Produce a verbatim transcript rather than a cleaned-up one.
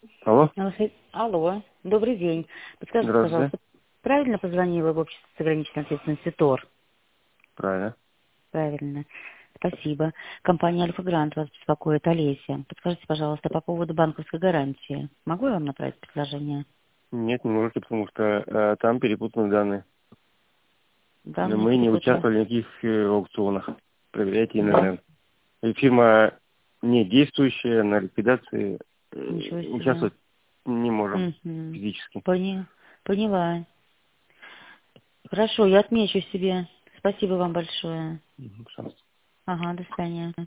Алло, Алло, Алло, добрый день. Подскажите, здравствуйте. пожалуйста, правильно позвонила в общество с ограниченной ответственностью ТОР? Правильно. Правильно. Спасибо. Компания Альфа Грант вас беспокоит, Олеся. Подскажите, пожалуйста, по поводу банковской гарантии. Могу я вам направить предложение? Нет, не можете, потому что э, там перепутаны данные. Но Данные мы не перепутаны. участвовали в никаких э, аукционах. Проверяйте Да. ИНН. И фирма не действующая, на ликвидации э, Ничего себе. участвовать не можем Угу. физически. Пони... Поняла. Хорошо, я отмечу себе. Спасибо вам большое. Мгм, пожалуйста. Ага, до свидания.